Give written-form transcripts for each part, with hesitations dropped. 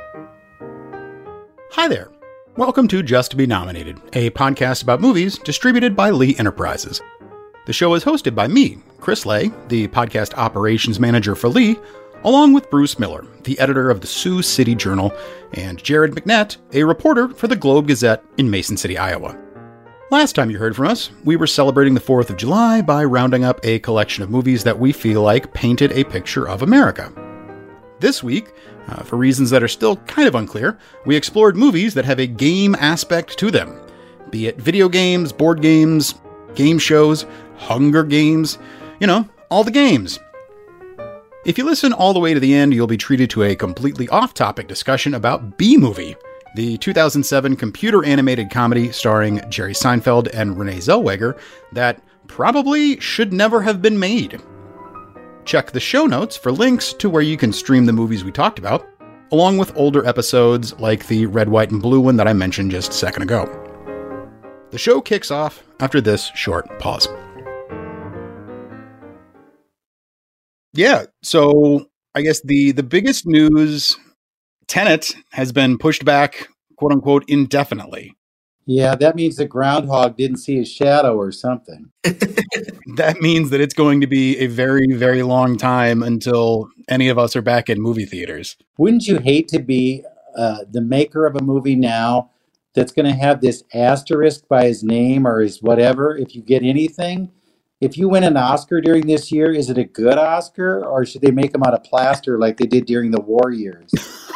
Hi there. Welcome to Just to Be Nominated, a podcast about movies distributed by Lee Enterprises. The show is hosted by me, Chris Lay, the podcast operations manager for Lee, along with Bruce Miller, the editor of the Sioux City Journal, and Jared McNett, a reporter for the Globe Gazette in Mason City, Iowa. Last time you heard from us, we were celebrating the 4th of July by rounding up a collection of movies that we feel like painted a picture of America. This week, for reasons that are still kind of unclear, we explored movies that have a game aspect to them, be it video games, board games, game shows, Hunger Games, all the games. If you listen all the way to the end, you'll be treated to a completely off-topic discussion about B-Movie, the 2007 computer-animated comedy starring Jerry Seinfeld and Renee Zellweger that probably should never have been made. Check the show notes for links to where you can stream the movies we talked about, along with older episodes like the Red, White, and Blue one that I mentioned just a second ago. The show kicks off after this short pause. Yeah, so I guess the biggest news, Tenet has been pushed back, quote unquote, indefinitely. Yeah, that means the groundhog didn't see his shadow or something. That means that it's going to be a very, very long time until any of us are back in movie theaters. Wouldn't you hate to be the maker of a movie now that's going to have this asterisk by his name or his whatever if you get anything? If you win an Oscar during this year, is it a good Oscar or should they make them out of plaster like they did during the war years?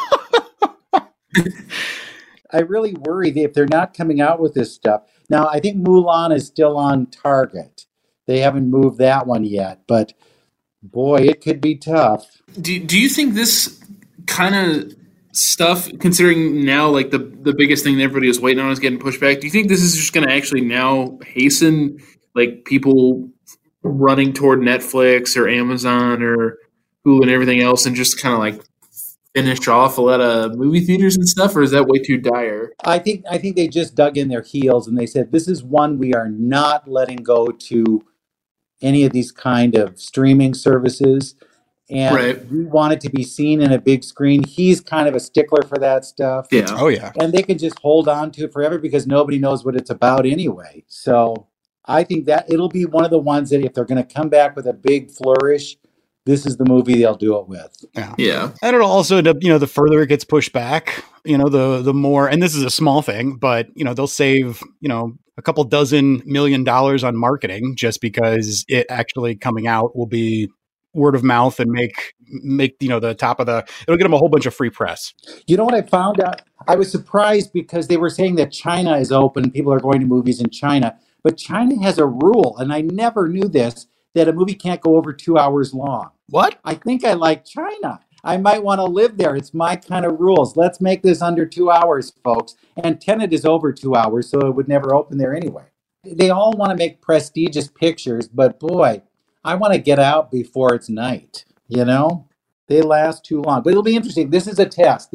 I really worry that if they're not coming out with this stuff. Now, I think Mulan is still on target. They haven't moved that one yet, but boy, it could be tough. Do you think this kind of stuff, considering now like the biggest thing that everybody was waiting on is getting pushed back, do you think this is just going to actually now hasten like people running toward Netflix or Amazon or Hulu and everything else and just kind of like finish off a lot of movie theaters and stuff, or is that way too dire? I think they just dug in their heels and they said, this is one we are not letting go to any of these kind of streaming services. And right. We want it to be seen in a big screen. He's kind of a stickler for that stuff. Yeah. Oh, yeah. And they can just hold on to it forever because nobody knows what it's about anyway. So I think that it'll be one of the ones that if they're going to come back with a big flourish, this is the movie they'll do it with. Yeah. And it'll also end up, the further it gets pushed back, the more, and this is a small thing, but, they'll save, a couple dozen $1 million on marketing just because it actually coming out will be word of mouth and make the top of it'll get them a whole bunch of free press. You know what I found out? I was surprised because they were saying that China is open. People are going to movies in China, but China has a rule, and I never knew this, that a movie can't go over 2 hours long. What? I think I like China. I might want to live there. It's my kind of rules. Let's make this under 2 hours, folks. And Tenet is over 2 hours, so it would never open there anyway. They all want to make prestigious pictures, but boy, I want to get out before it's night. They last too long. But it'll be interesting. This is a test.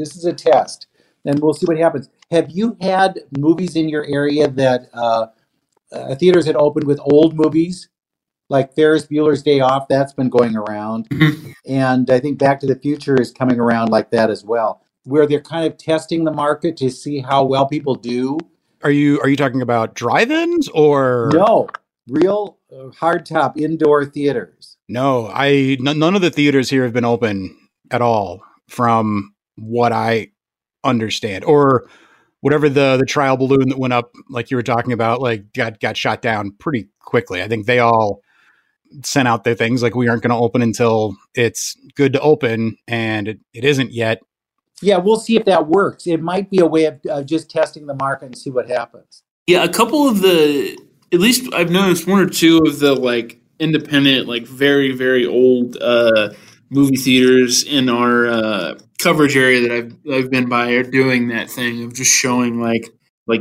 And we'll see what happens. Have you had movies in your area that theaters had opened with old movies? Like Ferris Bueller's Day Off, that's been going around. Mm-hmm. And I think Back to the Future is coming around like that as well, where they're kind of testing the market to see how well people do. Are you talking about drive-ins or? No, real hardtop indoor theaters. No, none of the theaters here have been open at all from what I understand, or whatever the trial balloon that went up, like you were talking about, like got shot down pretty quickly. I think they all sent out their things like we aren't going to open until it's good to open, and it isn't yet. Yeah, we'll see if that works. It might be a way of just testing the market and see what happens. Yeah, a couple of at least I've noticed one or two of the like independent, like very, very old movie theaters in our coverage area that I've been by are doing that thing of just showing like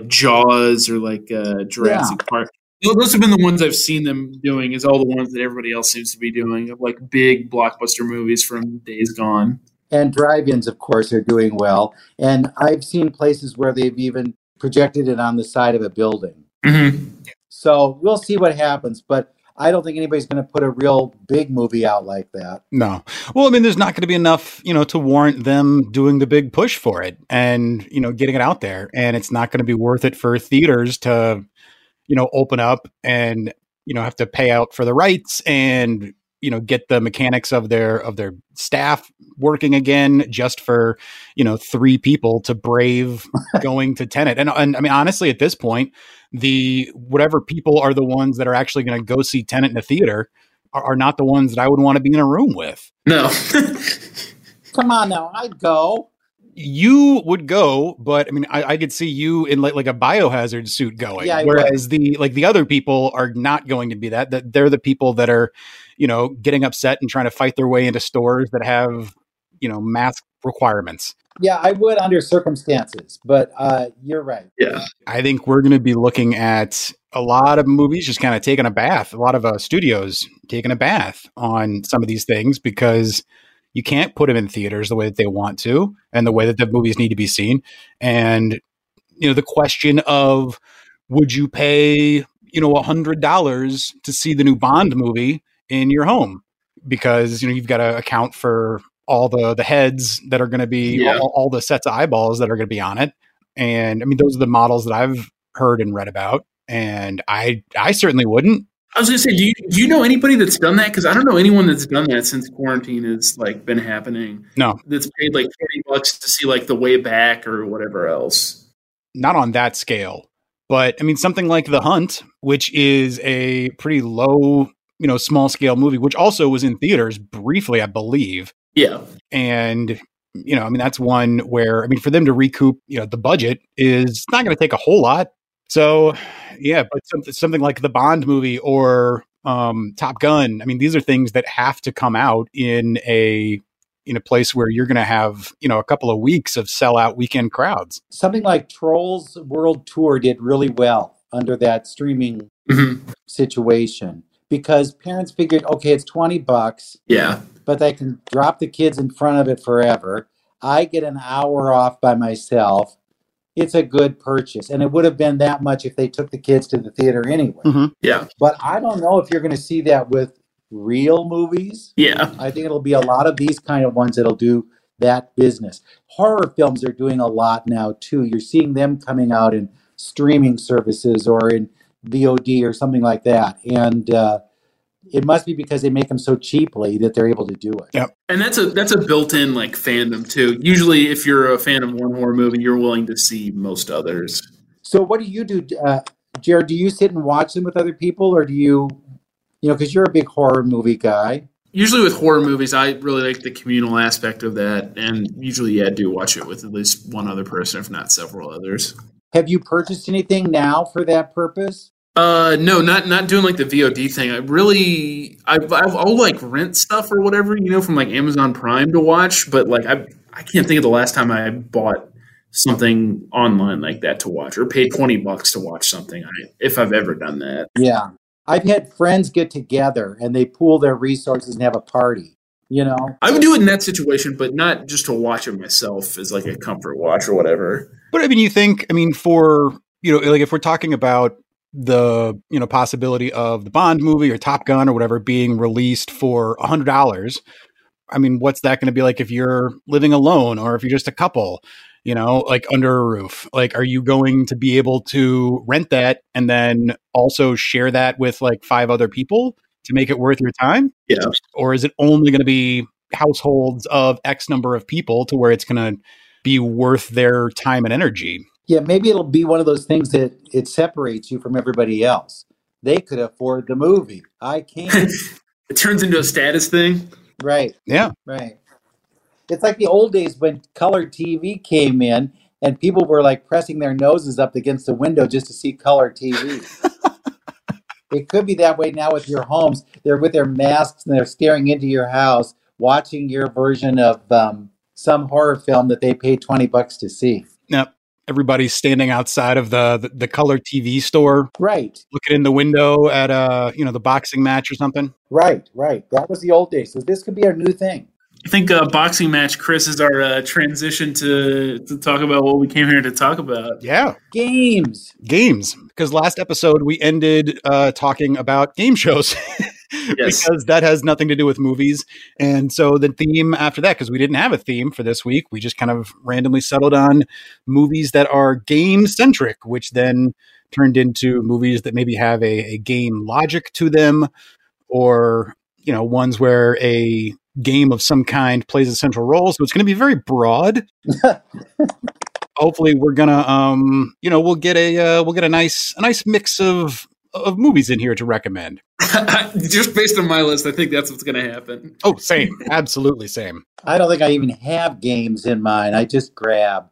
Jaws or like Jurassic Park. Those have been the ones I've seen them doing, is all the ones that everybody else seems to be doing, of like big blockbuster movies from days gone. And drive-ins, of course, are doing well. And I've seen places where they've even projected it on the side of a building. Mm-hmm. So we'll see what happens. But I don't think anybody's going to put a real big movie out like that. No. Well, I mean, there's not going to be enough, to warrant them doing the big push for it and, getting it out there. And it's not going to be worth it for theaters to, open up and, have to pay out for the rights and, get the mechanics of their staff working again just for, 3 people to brave going to Tenet. And I mean, honestly, at this point, whatever people are the ones that are actually going to go see Tenet in the theater are not the ones that I would want to be in a room with. No. Come on now, I'd go. You would go, but I mean, I could see you in like a biohazard suit going. Yeah, whereas the other people are not going to be that they're the people that are, getting upset and trying to fight their way into stores that have, mask requirements. Yeah, I would under circumstances, but you're right. Yeah. I think we're going to be looking at a lot of movies just kind of taking a bath, a lot of studios taking a bath on some of these things because you can't put them in theaters the way that they want to and the way that the movies need to be seen. And, the question of would you pay, $100 to see the new Bond movie in your home? Because, you've got to account for all the heads that are going to be, all the sets of eyeballs that are going to be on it. And I mean, those are the models that I've heard and read about. And I certainly wouldn't. I was going to say, do you know anybody that's done that? Because I don't know anyone that's done that since quarantine has been happening. No, that's paid $40 to see the way back or whatever else. Not on that scale, but I mean something like The Hunt, which is a pretty low, small scale movie, which also was in theaters briefly, I believe. Yeah, and I mean that's one where for them to recoup, the budget is not going to take a whole lot. So, yeah, but something like the Bond movie or Top Gun. I mean, these are things that have to come out in a place where you're going to have, a couple of weeks of sellout weekend crowds. Something like Trolls World Tour did really well under that streaming situation because parents figured, okay, it's $20. Yeah. But they can drop the kids in front of it forever. I get an hour off by myself. It's a good purchase. And it would have been that much if they took the kids to the theater anyway. Mm-hmm. Yeah. But I don't know if you're going to see that with real movies. Yeah. I think it'll be a lot of these kind of ones that'll do that business. Horror films are doing a lot now, too. You're seeing them coming out in streaming services or in VOD or something like that. And it must be because they make them so cheaply that they're able to do it. Yep. And that's a built-in fandom too. Usually if you're a fan of one horror movie, you're willing to see most others. So what do you do, Jared? Do you sit and watch them with other people or do you because you're a big horror movie guy? Usually with horror movies, I really like the communal aspect of that. And usually, I do watch it with at least one other person, if not several others. Have you purchased anything now for that purpose? No, not doing the VOD thing. I'll rent stuff or whatever, from Amazon Prime to watch. But I can't think of the last time I bought something online like that to watch or paid $20 to watch something. If I've ever done that. Yeah, I've had friends get together and they pool their resources and have a party. I would do it in that situation, but not just to watch it myself as a comfort watch or whatever. But you think, for if we're talking about the possibility of the Bond movie or Top Gun or whatever being released for $100, what's that going to be like if you're living alone or if you're just a couple, under a roof? Are you going to be able to rent that and then also share that with 5 other people to make it worth your time? Yeah. Or is it only going to be households of X number of people to where it's going to be worth their time and energy? Yeah, maybe it'll be one of those things that it separates you from everybody else. They could afford the movie. I can't. It turns into a status thing. Right. Yeah. Right. It's like the old days when color TV came in and people were pressing their noses up against the window just to see color TV. It could be that way now with your homes. They're with their masks and they're staring into your house, watching your version of some horror film that they paid $20 to see. Yep. Everybody's standing outside of the color TV store. Right. Looking in the window at the boxing match or something. Right. That was the old days. So this could be our new thing. I think boxing match, Chris, is our transition to talk about what we came here to talk about. Yeah. Games. Because last episode we ended talking about game shows. Yes. Because that has nothing to do with movies. And so the theme after that, because we didn't have a theme for this week, we just kind of randomly settled on movies that are game-centric, which then turned into movies that maybe have a game logic to them, or, you know, ones where a game of some kind plays a central role. So it's going to be very broad. Hopefully we're gonna we'll get a nice mix of movies in here to recommend. Just based on my list, I think that's what's going to happen. Oh, same. Absolutely same. I don't think I even have games in mind. I just grab.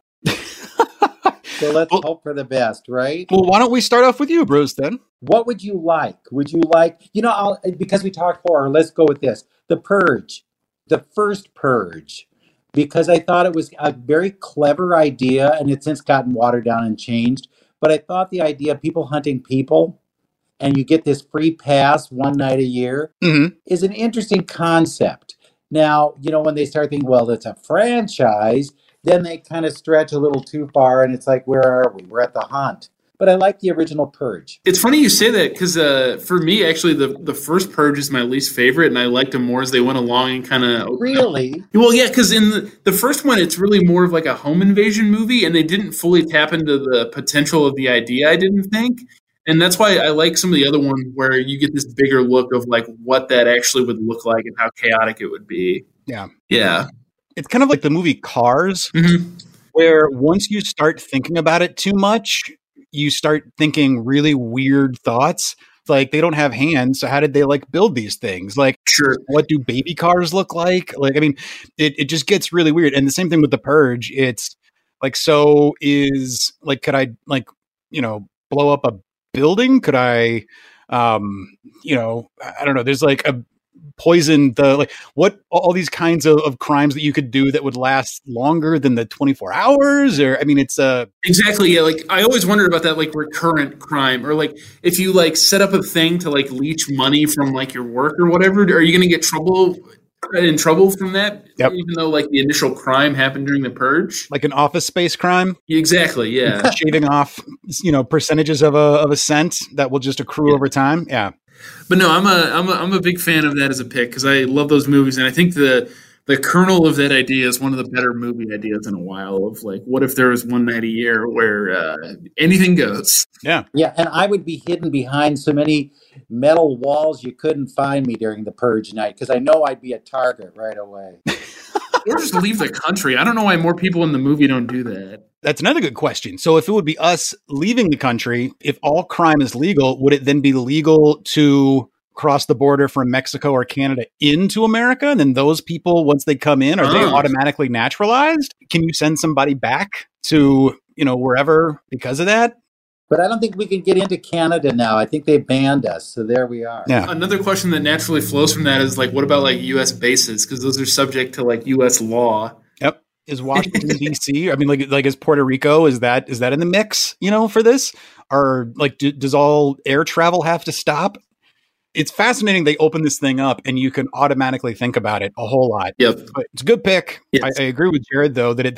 So let's hope for the best, right? Well, why don't we start off with you, Bruce, then? What would you like? Would you like, because we talked horror, let's go with this. The Purge, the first Purge, because I thought it was a very clever idea, and it's since gotten watered down and changed. But I thought the idea of people hunting people, and you get this free pass one night a year, is an interesting concept. Now, when they start thinking, well, it's a franchise, then they kind of stretch a little too far, and it's like, where are we? We're at the hunt. But I like the original Purge. It's funny you say that, because for me, actually, the first Purge is my least favorite, and I liked them more as they went along and kind of... Really? Well, yeah, because in the first one, it's really more of like a home invasion movie, and they didn't fully tap into the potential of the idea, I didn't think. And that's why I like some of the other ones where you get this bigger look of like what that actually would look like and how chaotic it would be. Yeah. Yeah. It's kind of like the movie Cars, where once you start thinking about it too much, you start thinking really weird thoughts. Like, they don't have hands, so how did they like build these things? Like, sure, what do baby cars look like? Like, I mean, it just gets really weird. And the same thing with The Purge. It's like, so is like, could I blow up a building? Could I, I don't know. There's like a poison, what all these kinds of crimes that you could do that would last longer than the 24 hours, or I mean, it's exactly, yeah. Like, I always wondered about that, like recurrent crime, or like if you like set up a thing to like leech money from like your work or whatever, are you going to get in trouble from that? Yep. Even though like the initial crime happened during the Purge, like an Office Space crime. Exactly, yeah. Shaving off, percentages of a cent that will just accrue over time. Yeah. But no, I'm a big fan of that as a pick, because I love those movies, and I think the kernel of that idea is one of the better movie ideas in a while. Of like, what if there was one night a year where anything goes? Yeah, yeah, and I would be hidden behind so many metal walls you couldn't find me during the Purge night, because I know I'd be a target right away. Or just leave the country. I don't know why more people in the movie don't do that. That's another good question. So if it would be us leaving the country, if all crime is legal, would it then be legal to cross the border from Mexico or Canada into America? And then those people, once they come in, are they automatically naturalized? Can you send somebody back to, wherever because of that? But I don't think we can get into Canada now. I think they banned us. So there we are. Yeah. Another question that naturally flows from that is like, what about like U.S. bases? Because those are subject to like U.S. law. Yep. Is Washington D.C.? I mean, like is Puerto Rico? Is that in the mix? For this, or like, does all air travel have to stop? It's fascinating. They open this thing up, and you can automatically think about it a whole lot. Yep, but it's a good pick. Yes. I agree with Jared though that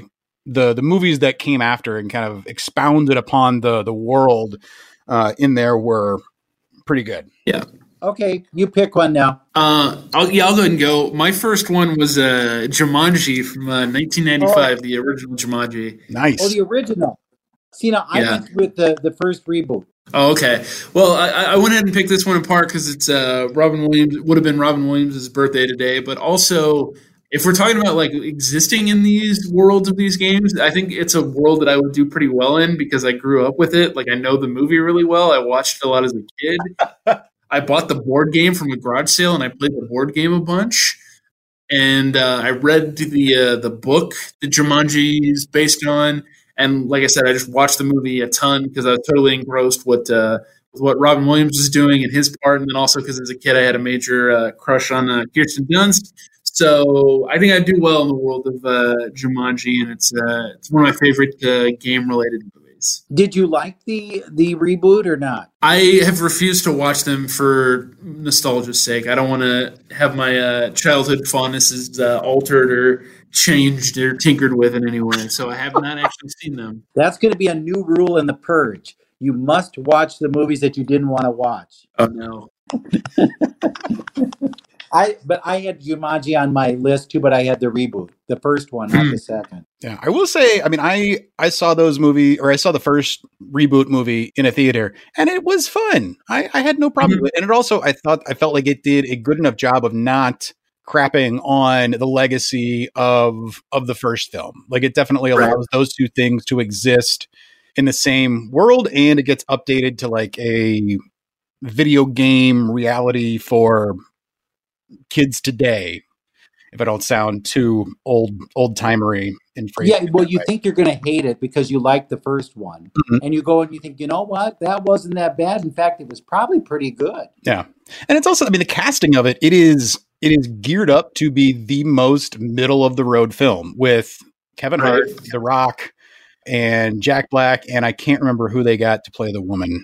the movies that came after and kind of expounded upon the world in there were pretty good. Yeah. Okay, you pick one now. I'll go ahead and go. My first one was Jumanji from 1995, the original Jumanji. Nice. Oh, the original. See, now I went with the first reboot. Oh, okay. Well, I went ahead and picked this one apart because it's Robin Williams. Would have been Robin Williams' birthday today, but also, if we're talking about like existing in these worlds of these games, I think it's a world that I would do pretty well in because I grew up with it. Like, I know the movie really well. I watched it a lot as a kid. I bought the board game from a garage sale, and I played the board game a bunch. And I read the book that Jumanji is based on. And like I said, I just watched the movie a ton because I was totally engrossed with what Robin Williams was doing in his part. And then also because as a kid, I had a major crush on Kirsten Dunst. So I think I do well in the world of Jumanji, and it's one of my favorite game-related movies. days. Did you like the reboot or not? I have refused to watch them for nostalgia's sake. I don't want to have my childhood fondnesses altered or changed or tinkered with in any way. So I have not actually seen them. That's going to be a new rule in The Purge. You must watch the movies that you didn't want to watch. Oh, no. But I had Jumanji on my list too, but I had the reboot, the first one, not the second. Yeah, I will say, I mean, I saw I saw the first reboot movie in a theater, and it was fun. I had no problem with it. And it also, I felt like it did a good enough job of not crapping on the legacy of the first film. Like, it definitely allows those two things to exist in the same world, and it gets updated to like a video game reality for kids today, if I don't sound too old-timery in phrase. Yeah, well, you think you're going to hate it because you like the first one. And you go and you think, you know what? That wasn't that bad. In fact, it was probably pretty good. Yeah. And it's also, I mean, the casting of it is geared up to be the most middle of the road film with Kevin Hart, The Rock, and Jack Black, and I can't remember who they got to play the woman.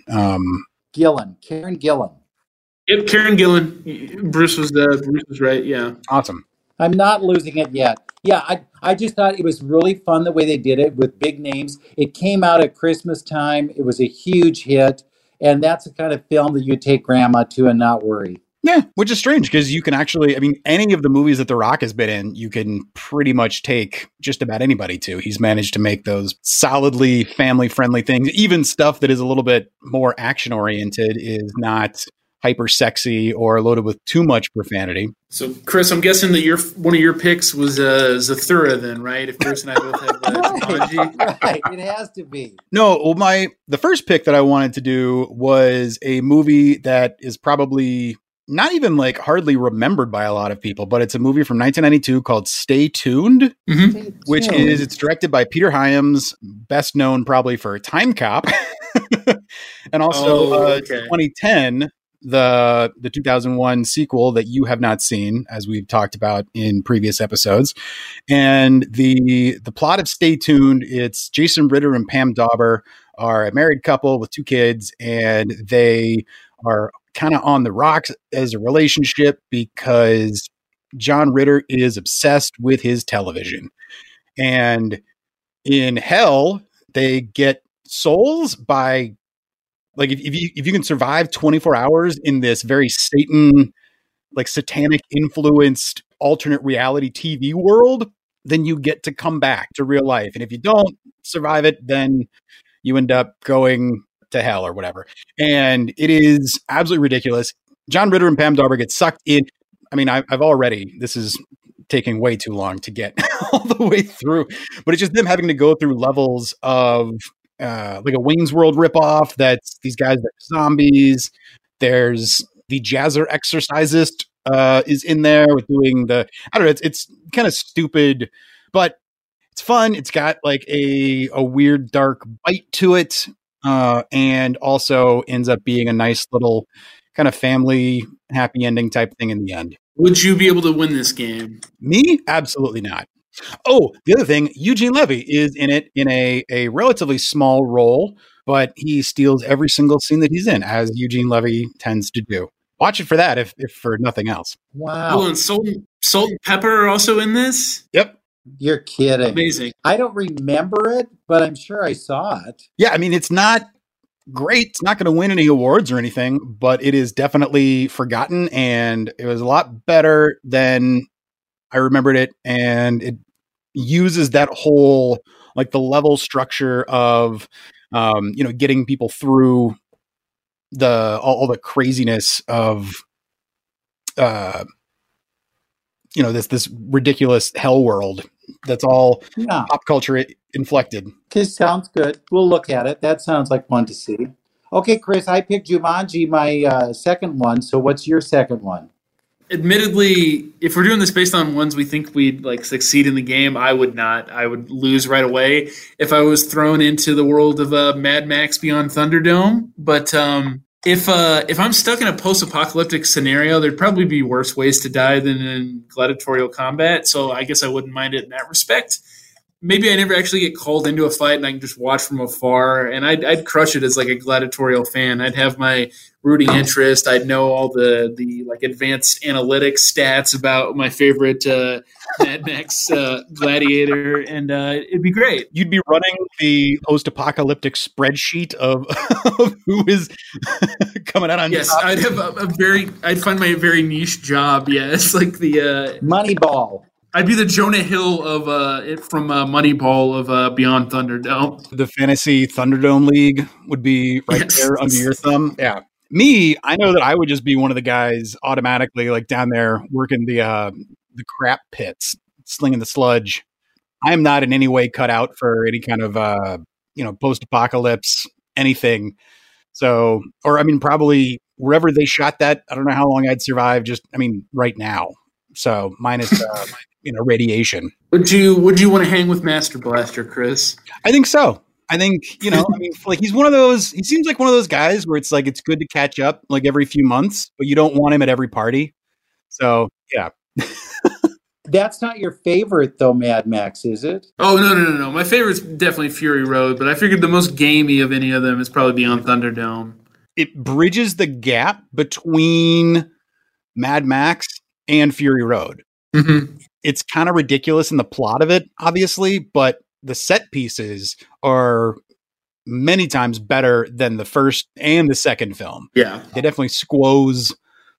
Karen Gillan. Yep, Karen Gillan. Bruce was right. Yeah, awesome. I'm not losing it yet. Yeah, I just thought it was really fun the way they did it with big names. It came out at Christmas time. It was a huge hit, and that's the kind of film that you take grandma to and not worry. Yeah, which is strange because you can actually, I mean, any of the movies that The Rock has been in, you can pretty much take just about anybody to. He's managed to make those solidly family-friendly things. Even stuff that is a little bit more action-oriented is not hyper sexy or loaded with too much profanity. So, Chris, I'm guessing that one of your picks was Zathura, then, right? If Bruce and I both have Jumanji, right? It has to be. No, well, the first pick that I wanted to do was a movie that is probably not even like hardly remembered by a lot of people, but it's a movie from 1992 called Stay Tuned, which is it's directed by Peter Hyams, best known probably for Time Cop, and also 2010. The 2001 sequel that you have not seen, as we've talked about in previous episodes. And the plot of Stay Tuned, it's Jason Ritter and Pam Dauber are a married couple with 2 kids, and they are kind of on the rocks as a relationship because John Ritter is obsessed with his television. And in hell, they get souls by, like, if you can survive 24 hours in this very satanic influenced alternate reality TV world, then you get to come back to real life. And if you don't survive it, then you end up going to hell or whatever. And it is absolutely ridiculous. John Ritter and Pam Dauber get sucked in. I mean, this is taking way too long to get all the way through, but it's just them having to go through levels of like a Wayne's World ripoff. That's these guys that are zombies. There's the Jazzer Exorcisist is in there with doing I don't know. It's kind of stupid, but it's fun. It's got like a weird dark bite to it, and also ends up being a nice little kind of family happy ending type thing in the end. Would you be able to win this game? Me? Absolutely not. Oh, the other thing, Eugene Levy is in it in a relatively small role, but he steals every single scene that he's in, as Eugene Levy tends to do. Watch it for that, if for nothing else. Wow. Oh, and Salt and Pepper are also in this? Yep. You're kidding. Amazing. I don't remember it, but I'm sure I saw it. Yeah, I mean, it's not great. It's not going to win any awards or anything, but it is definitely forgotten, and it was a lot better than I remembered it, and it uses that whole, like, the level structure of, getting people through all the craziness of, this ridiculous hell world that's all pop culture inflected. Okay, sounds good. We'll look at it. That sounds like fun to see. Okay, Chris, I picked Jumanji, my second one. So what's your second one? Admittedly, if we're doing this based on ones we think we'd like succeed in the game, I would not. I would lose right away if I was thrown into the world of Mad Max Beyond Thunderdome. But if I'm stuck in a post-apocalyptic scenario, there'd probably be worse ways to die than in gladiatorial combat. So I guess I wouldn't mind it in that respect. maybe I never actually get called into a fight and I can just watch from afar, and I'd crush it as like a gladiatorial fan. I'd have my rooting interest. I'd know all the like advanced analytics stats about my favorite Mad Max gladiator, and it'd be great. You'd be running the post-apocalyptic spreadsheet of, of who is coming out on Yes, top. I'd have I'd find my very niche job. Yes, like the Moneyball. I'd be the Jonah Hill of from Moneyball of Beyond Thunderdome. The Fantasy Thunderdome League would be right Yes. there under your thumb. Yeah. Me, I know that I would just be one of the guys automatically like down there working the crap pits, slinging the sludge. I am not in any way cut out for any kind of post-apocalypse anything. So, or I mean, probably wherever they shot that, I don't know how long I'd survive. Right now. So minus radiation. Would you want to hang with Master Blaster, Chris? I think so. I think, like he's one of those, he seems like one of those guys where it's like, it's good to catch up like every few months, but you don't want him at every party. So yeah. That's not your favorite though, Mad Max, is it? Oh, no. My favorite's definitely Fury Road, but I figured the most gamey of any of them is probably Beyond Thunderdome. It bridges the gap between Mad Max and Fury Road. Mm-hmm. It's kind of ridiculous in the plot of it, obviously, but the set pieces are many times better than the first and the second film. Yeah. They definitely squeezed.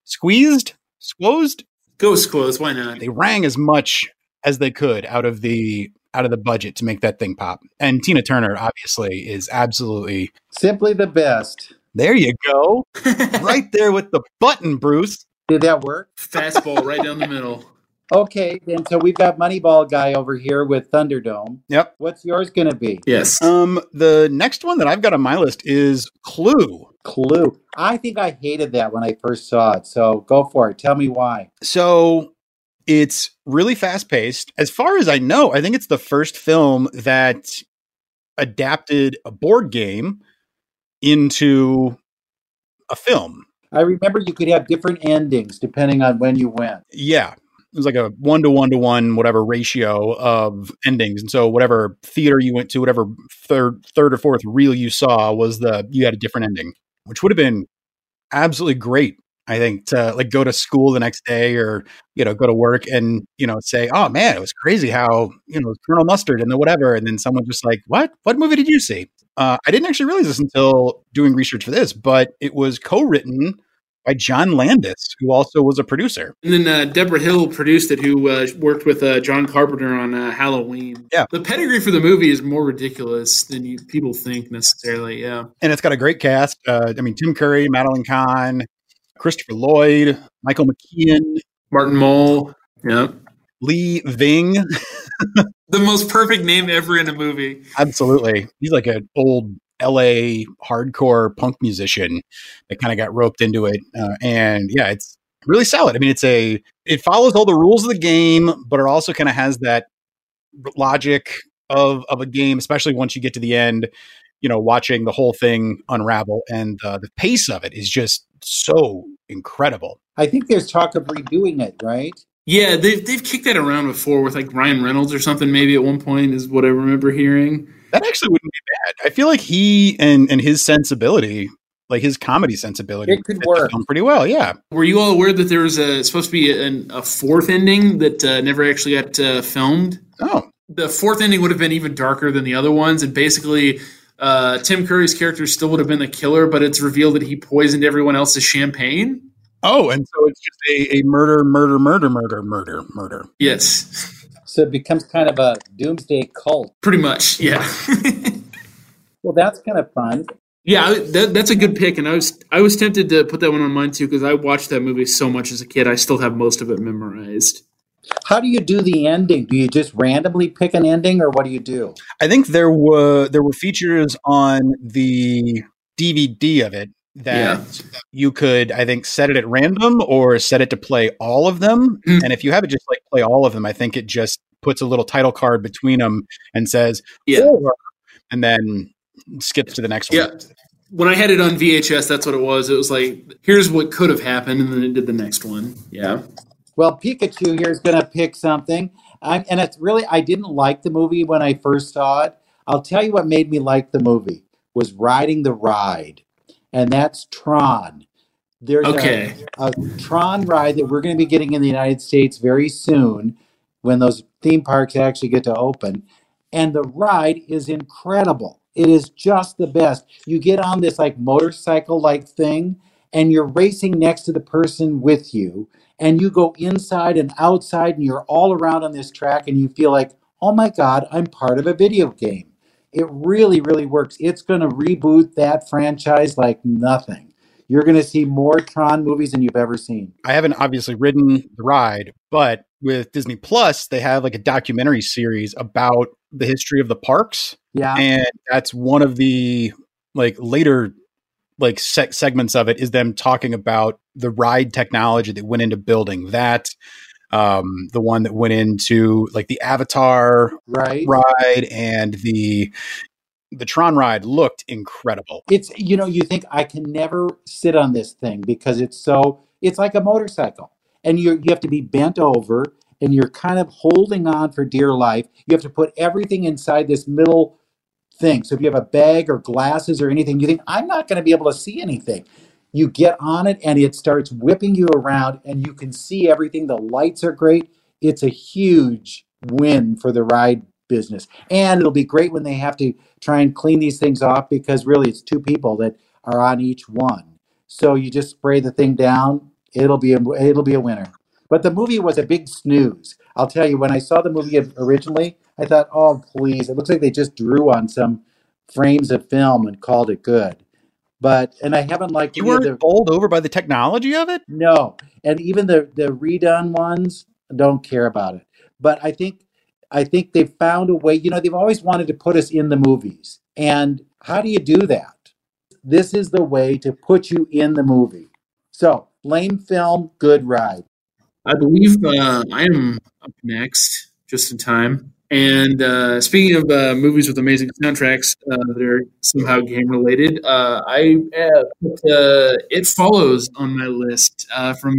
Go Squoze, why not? They rang as much as they could out of the budget to make that thing pop. And Tina Turner obviously is absolutely Simply the best. there. You go. Right there with the button, Bruce. Did that work? Fastball right down the middle. Okay, then so we've got Moneyball guy over here with Thunderdome. Yep. What's yours going to be? Yes. The next one that I've got on my list is Clue. Clue. I think I hated that when I first saw it. So go for it. Tell me why. So it's really fast paced. As far as I know, I think it's the first film that adapted a board game into a film. I remember you could have different endings depending on when you went. Yeah. It was like a 1-to-1 whatever ratio of endings. And so whatever theater you went to, whatever third or fourth reel you saw you had a different ending, which would have been absolutely great. I think to like go to school the next day or, go to work and, say, oh man, it was crazy how, Colonel Mustard and the whatever. And then someone just like, what movie did you see? I didn't actually realize this until doing research for this, but it was co-written by John Landis, who also was a producer. And then Deborah Hill produced it, who worked with John Carpenter on Halloween. Yeah. The pedigree for the movie is more ridiculous than people think necessarily, yeah. And it's got a great cast. Tim Curry, Madeline Kahn, Christopher Lloyd, Michael McKean, Martin Mull, yeah. Lee Ving. The most perfect name ever in a movie. Absolutely. He's like an old LA hardcore punk musician that kind of got roped into it. And yeah, it's really solid. I mean, it follows all the rules of the game, but it also kind of has that logic of a game, especially once you get to the end, watching the whole thing unravel. And the pace of it is just so incredible. I think there's talk of redoing it, right? Yeah, they've kicked that around before with like Ryan Reynolds or something maybe at one point is what I remember hearing. That actually wouldn't be bad. I feel like he and his sensibility, like his comedy sensibility, it could work pretty well. Yeah. Were you all aware that there was supposed to be a fourth ending that never actually got filmed? Oh. The fourth ending would have been even darker than the other ones, and basically Tim Curry's character still would have been the killer, but it's revealed that he poisoned everyone else's champagne. Oh, and so it's just a murder. Yes. So it becomes kind of a doomsday cult. Pretty much, yeah. Well, that's kind of fun. Yeah, that's a good pick, and I was tempted to put that one on mine too because I watched that movie so much as a kid. I still have most of it memorized. How do you do the ending? Do you just randomly pick an ending, or what do you do? I think there were features on the DVD of it that you could, I think, set it at random or set it to play all of them. Mm. And if you have it just like play all of them, I think it just puts a little title card between them and says, and then skips to the next one. Yeah. When I had it on VHS, that's what it was. It was like, here's what could have happened, and then it did the next one. Yeah. Well, Pikachu here is going to pick something. And it's really, I didn't like the movie when I first saw it. I'll tell you what made me like the movie was riding the ride, and that's Tron. There's Okay. a Tron ride that we're going to be getting in the United States very soon when those theme parks actually get to open. And the ride is incredible. It is just the best. You get on this like motorcycle like thing, and you're racing next to the person with you, and you go inside and outside, and you're all around on this track, and you feel like, oh my God, I'm part of a video game. It really, really works. It's going to reboot that franchise like nothing. You're going to see more Tron movies than you've ever seen. I haven't obviously ridden the ride, but with Disney Plus, they have like a documentary series about the history of the parks. Yeah. And that's one of the like later like segments of it is them talking about the ride technology that went into building that. The one that went into like the Avatar ride and the Tron ride looked incredible. It's, you think I can never sit on this thing because it's like a motorcycle, and you have to be bent over and you're kind of holding on for dear life. You have to put everything inside this middle thing. So if you have a bag or glasses or anything, you think, I'm not going to be able to see anything. You get on it and it starts whipping you around and you can see everything. The lights are great. It's a huge win for the ride business. And it'll be great when they have to try and clean these things off because really it's two people that are on each one. So you just spray the thing down. It'll be a winner. But the movie was a big snooze. I'll tell you, when I saw the movie originally, I thought, oh, please, it looks like they just drew on some frames of film and called it good. And I haven't liked... You weren't bowled over by the technology of it? No. And even the redone ones, I don't care about it. But I think they've found a way. They've always wanted to put us in the movies. And how do you do that? This is the way to put you in the movie. So, lame film, good ride. I believe I am up next, just in time. And speaking of movies with amazing soundtracks that are somehow game related, I put It Follows on my list from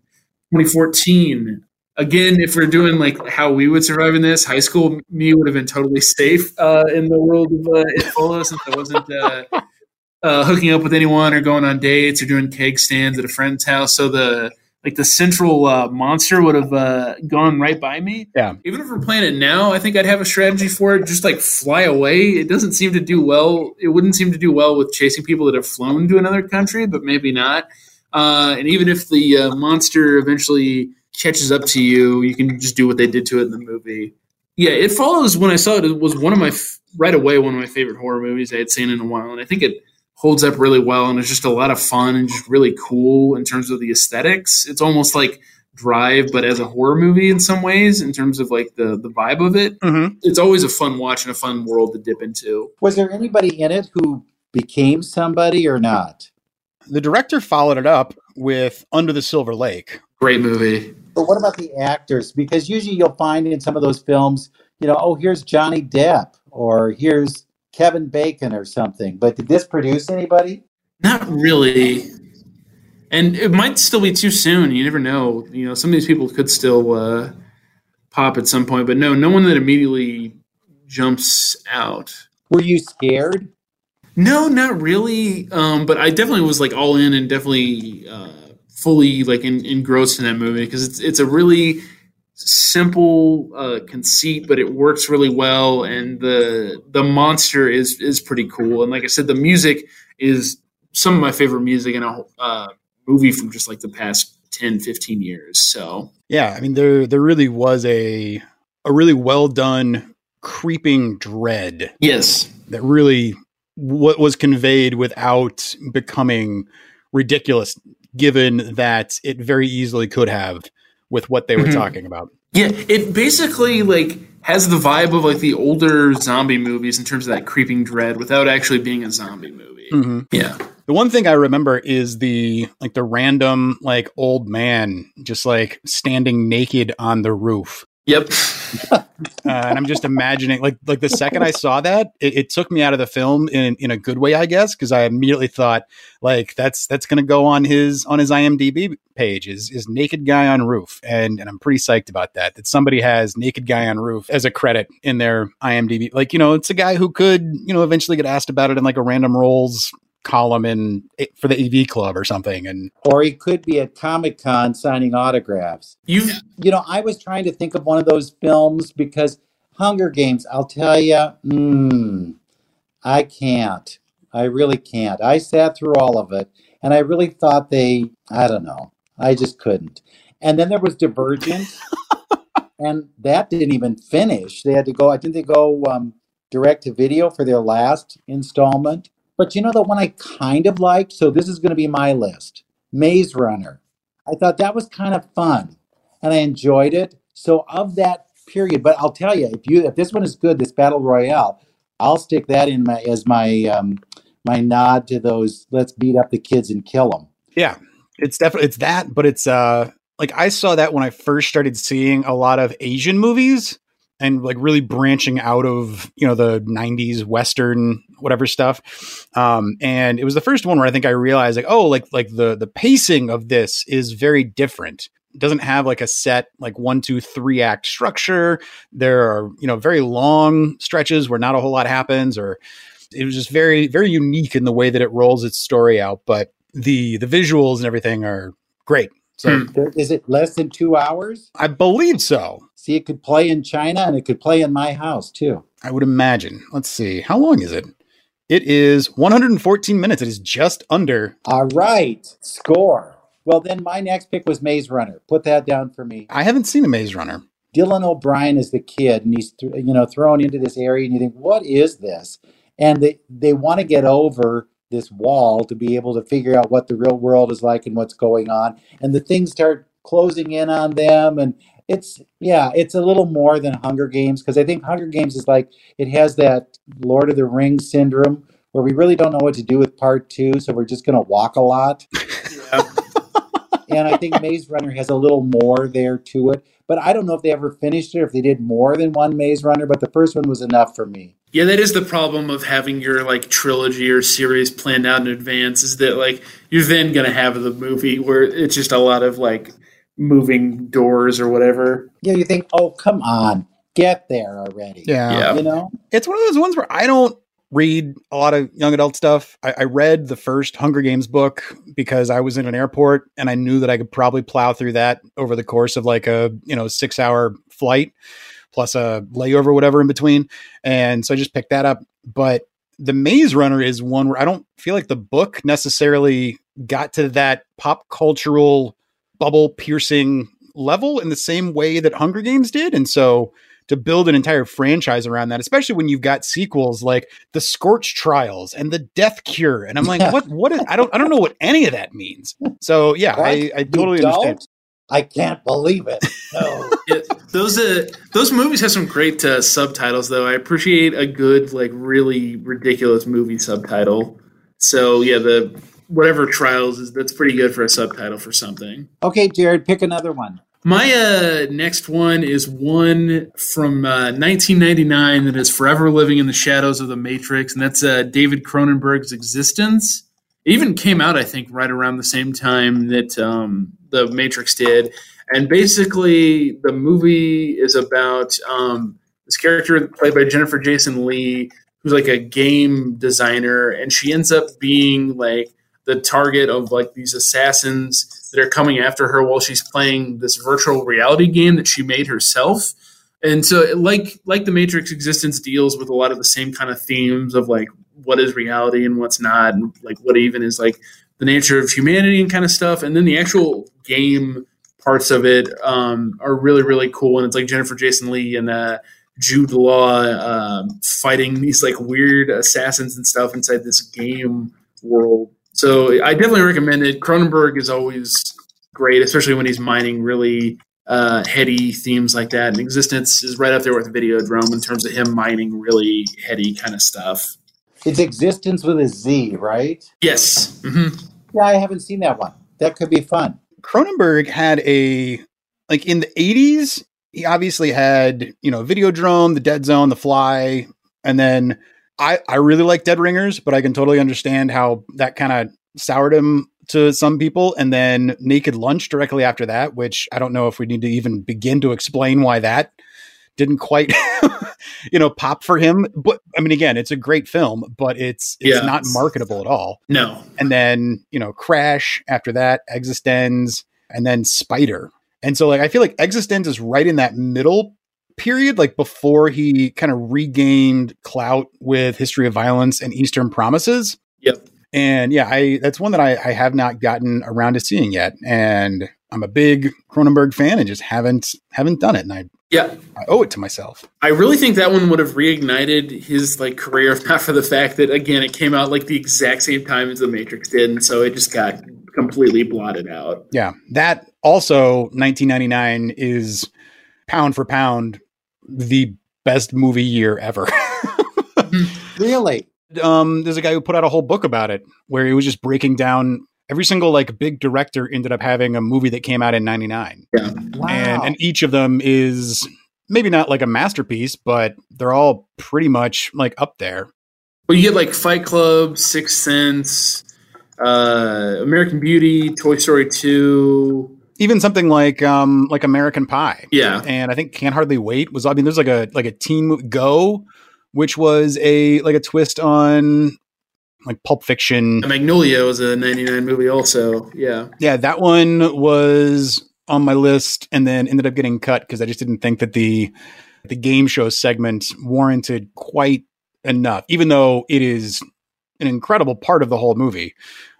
2014. Again, if we're doing like how we would survive in this, high school me would have been totally safe in the world of It Follows, since I wasn't hooking up with anyone or going on dates or doing keg stands at a friend's house. So the central monster would have gone right by me. Yeah. Even if we're playing it now, I think I'd have a strategy for it. Just like fly away. It doesn't seem to do well. It wouldn't seem to do well with chasing people that have flown to another country, but maybe not. And even if the monster eventually catches up to you, you can just do what they did to it in the movie. Yeah, It Follows, when I saw it, it was one of my favorite horror movies I had seen in a while. And I think it holds up really well, and it's just a lot of fun and just really cool in terms of the aesthetics. It's almost like Drive, but as a horror movie in some ways, in terms of like the vibe of it. Mm-hmm. It's always a fun watch and a fun world to dip into. Was there anybody in it who became somebody or not? The director followed it up with Under the Silver Lake. Great movie. But what about the actors? Because usually you'll find in some of those films, here's Johnny Depp or here's Kevin Bacon or something. But did this produce anybody? Not really. And it might still be too soon. You never know. Some of these people could still pop at some point. But no one that immediately jumps out. Were you scared? No, not really. But I definitely was like all in and definitely fully like engrossed in that movie because it's a really simple conceit, but it works really well, and the monster is pretty cool. And like I said, the music is some of my favorite music in a movie from just like the past 10-15 years. So yeah, I mean there really was a really well done creeping dread. Yes, that really what was conveyed without becoming ridiculous, given that it very easily could have with what they were talking about. Yeah, it basically like has the vibe of like the older zombie movies in terms of that creeping dread without actually being a zombie movie. Mm-hmm. Yeah. The one thing I remember is the random like old man just like standing naked on the roof. Yep. And I'm just imagining, like the second I saw that, it took me out of the film in a good way, I guess, because I immediately thought, like, that's going to go on his IMDb page is naked guy on roof, and I'm pretty psyched about that somebody has naked guy on roof as a credit in their IMDb. Like, it's a guy who could eventually get asked about it in like a random roles column for the AV Club or something, or he could be at Comic-Con signing autographs. I was trying to think of one of those films because Hunger Games, I'll tell you, I can't. I really can't. I sat through all of it, and I really thought I don't know. I just couldn't. And then there was Divergent, and that didn't even finish. They had to go, I think they go direct to video for their last installment. But the one I kind of liked, so this is going to be my list, Maze Runner. I thought that was kind of fun, and I enjoyed it. So of that period, but I'll tell you, if this one is good, this Battle Royale, I'll stick that in as my nod to those. Let's beat up the kids and kill them. Yeah, it's that, but it's like I saw that when I first started seeing a lot of Asian movies and like really branching out of the 90s Western whatever stuff, and it was the first one where I think I realized like the pacing of this is very different. It doesn't have like a set like 1, 2, 3 act structure. There are very long stretches where not a whole lot happens, or it was just very, very unique in the way that it rolls its story out. But the visuals and everything are great. So is it less than 2 hours? I believe so. See, it could play in China and it could play in my house too. I would imagine. Let's see. How long is it? It is 114 minutes. It is just under. All right. Score. Well, then my next pick was Maze Runner. Put that down for me. I haven't seen a Maze Runner. Dylan O'Brien is the kid, and he's thrown into this area, and you think, what is this? And they want to get over this wall to be able to figure out what the real world is like and what's going on. And the things start closing in on them, and it's a little more than Hunger Games, because I think Hunger Games is like, it has that Lord of the Rings syndrome where we really don't know what to do with part 2, so we're just going to walk a lot. Yeah. And I think Maze Runner has a little more there to it. But I don't know if they ever finished it or if they did more than one Maze Runner, but the first one was enough for me. Yeah, that is the problem of having your like trilogy or series planned out in advance, is that like you're then going to have the movie where it's just a lot of like moving doors or whatever. Yeah, you think, oh, come on, get there already. Yeah. It's one of those ones where I don't read a lot of young adult stuff. I read the first Hunger Games book because I was in an airport and I knew that I could probably plow through that over the course of like a 6-hour flight plus a layover, whatever in between. And so I just picked that up. But the Maze Runner is one where I don't feel like the book necessarily got to that pop cultural bubble piercing level in the same way that Hunger Games did. And so to build an entire franchise around that, especially when you've got sequels like the Scorch Trials and the Death Cure. And I'm like, what is, I don't know what any of that means. So yeah, I totally understand. I can't believe it. No. Yeah, those movies have some great subtitles though. I appreciate a good, like really ridiculous movie subtitle. So yeah, the whatever Trials that's pretty good for a subtitle for something. Okay, Jared, pick another one. My next one is one from 1999 that is forever living in the shadows of the Matrix, and that's David Cronenberg's Existence. It even came out, I think, right around the same time that the Matrix did. And basically, the movie is about this character played by Jennifer Jason Leigh, who's like a game designer, and she ends up being like the target of like these assassins that are coming after her while she's playing this virtual reality game that she made herself. And so like the Matrix, Existence deals with a lot of the same kind of themes of like what is reality and what's not, and like what even is like the nature of humanity and kind of stuff. And then the actual game parts of it are really, really cool. And it's like Jennifer Jason Leigh and Jude Law fighting these like weird assassins and stuff inside this game world. So I definitely recommend it. Cronenberg is always great, especially when he's mining really heady themes like that. And Existence is right up there with Videodrome in terms of him mining really heady kind of stuff. It's Existence with a Z, right? Yes. Mm-hmm. Yeah, I haven't seen that one. That could be fun. Cronenberg had in the 80s, he obviously had, Videodrome, The Dead Zone, The Fly, and then I really like Dead Ringers, but I can totally understand how that kind of soured him to some people. And then Naked Lunch directly after that, which I don't know if we need to even begin to explain why that didn't quite, pop for him. But I mean, again, it's a great film, but it's not marketable at all. No. And then, Crash after that, Existenz, and then Spider. And so I feel like Existenz is right in that middle period, before he kind of regained clout with History of Violence and Eastern Promises. Yep. And that's one that I have not gotten around to seeing yet. And I'm a big Cronenberg fan and just haven't done it. And I owe it to myself. I really think that one would have reignited his career if not for the fact that, again, it came out the exact same time as The Matrix did. And so it just got completely blotted out. Yeah. That also 1999 is pound for pound the best movie year ever. Really? There's a guy who put out a whole book about it where he was just breaking down every single big director ended up having a movie that came out in 99. Yeah. Wow. And each of them is maybe not a masterpiece, but they're all pretty much up there. Well, you get Fight Club, Sixth Sense, American Beauty, Toy Story 2. Even something like American Pie. Yeah. And I think Can't Hardly Wait was, there's a teen movie, Go, which was a twist on Pulp Fiction. Magnolia was a 99 movie also. Yeah. Yeah, that one was on my list and then ended up getting cut because I just didn't think that the game show segment warranted quite enough, even though it is an incredible part of the whole movie.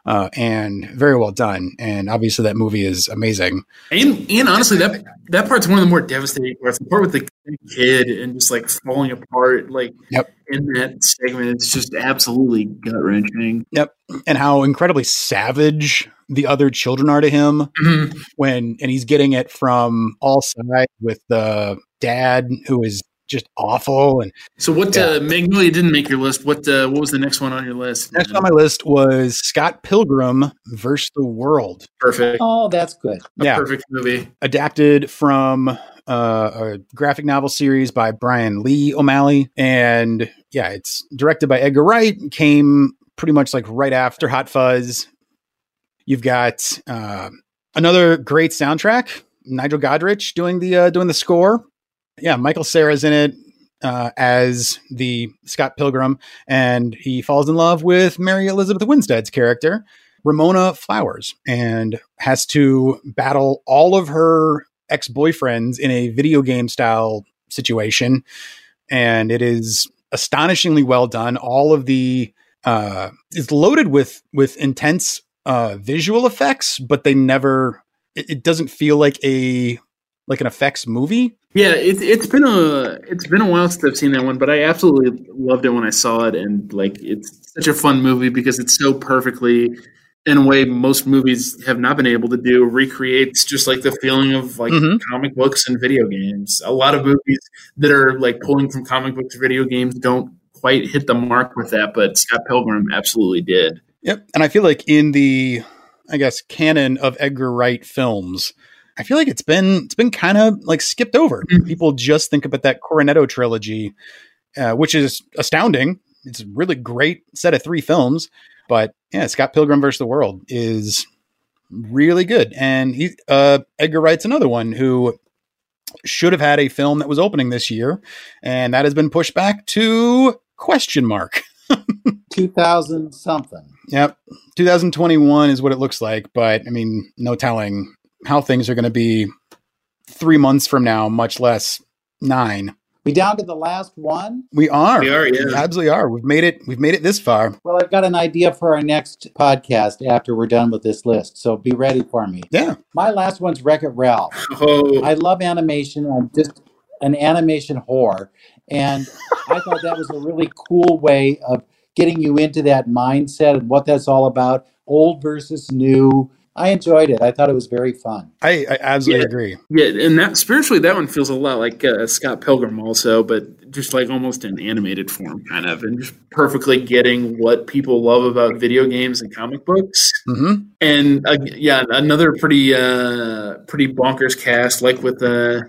And very well done. And obviously that movie is amazing. And honestly, that part's one of the more devastating parts. The part with the kid and just falling apart, in that segment, it's just absolutely gut wrenching. Yep. And how incredibly savage the other children are to him and he's getting it from all sides with the dad who is just awful. And so what Magnolia didn't make your list. What was the next one on your list? Next on my list was Scott Pilgrim versus the World. Perfect. Oh, that's good. Perfect movie. Adapted from a graphic novel series by Brian Lee O'Malley. And it's directed by Edgar Wright. Came pretty much right after Hot Fuzz. You've got another great soundtrack. Nigel Godrich doing the score. Yeah, Michael Cera's in it as the Scott Pilgrim, and he falls in love with Mary Elizabeth Winstead's character, Ramona Flowers, and has to battle all of her ex-boyfriends in a video game style situation. And it is astonishingly well done. All of the it's loaded with intense visual effects, but they never. It doesn't feel like an effects movie. Yeah, it's been a while since I've seen that one, but I absolutely loved it when I saw it, and it's such a fun movie because it's so perfectly, in a way most movies have not been able to do, recreates just the feeling of comic books and video games. A lot of movies that are pulling from comic books to video games don't quite hit the mark with that, but Scott Pilgrim absolutely did. Yep, and I feel in the, I guess, canon of Edgar Wright films, I feel it's been kind of skipped over. Mm-hmm. People just think about that Cornetto trilogy, which is astounding. It's a really great set of 3 films, but Scott Pilgrim vs. the World is really good. And Edgar Wright's another one who should have had a film that was opening this year, and that has been pushed back to ? 2000 something. Yep. 2021 is what it looks like, but I mean, no telling how things are going to be 3 months from now, much less 9. We down to the last one? We are. We absolutely are. We've made it this far. Well, I've got an idea for our next podcast after we're done with this list, so be ready for me. Yeah. My last one's Wreck-It Ralph. Oh. I love animation. I'm just an animation whore, and I thought that was a really cool way of getting you into that mindset and what that's all about, old versus new. I enjoyed it. I thought it was very fun. I absolutely agree. Yeah, and that spiritually, that one feels a lot like Scott Pilgrim also, but just almost in animated form, kind of, and just perfectly getting what people love about video games and comic books. Mm-hmm. And another pretty bonkers cast, with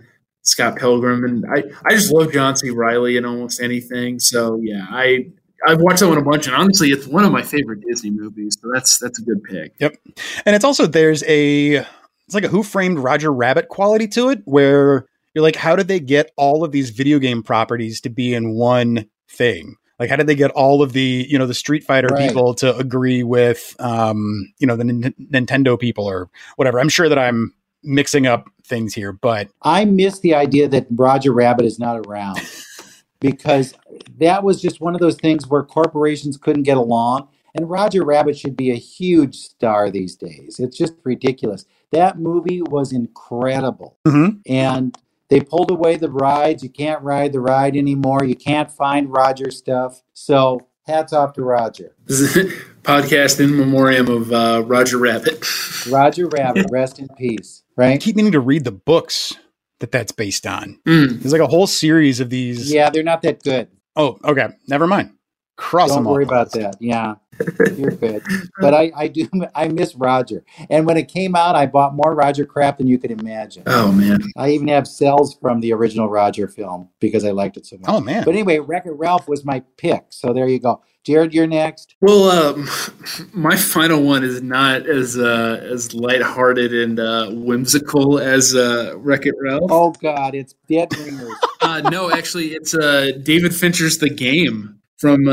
Scott Pilgrim, and I just love John C. Reilly in almost anything. So yeah, I've watched that one a bunch, and honestly, it's one of my favorite Disney movies. So that's a good pick. Yep, and it's also it's like a Who Framed Roger Rabbit quality to it, where you're like, how did they get all of these video game properties to be in one thing? Like, how did they get all of the, the Street Fighter people to agree with, the Nintendo people or whatever? I'm sure that I'm mixing up things here, but I miss the idea that Roger Rabbit is not around because that was just one of those things where corporations couldn't get along. And Roger Rabbit should be a huge star these days. It's just ridiculous. That movie was incredible. Mm-hmm. And they pulled away the rides. You can't ride the ride anymore. You can't find Roger stuff. So hats off to Roger. This is a podcast in memoriam of Roger Rabbit. Roger Rabbit, rest in peace. Right? I keep meaning to read the books that's based on. There's like a whole series of these. Yeah, they're not that good. Oh, okay. Never mind. Don't worry about that. Yeah, you're good. But I miss Roger. And when it came out, I bought more Roger crap than you could imagine. Oh, man. I even have cells from the original Roger film because I liked it so much. Oh, man. But anyway, Wreck-It Ralph was my pick. So there you go. Jared, you're next. Well, my final one is not as lighthearted and whimsical as Wreck-It Ralph. Oh, God, it's Dead Ringers. No, actually, it's David Fincher's The Game from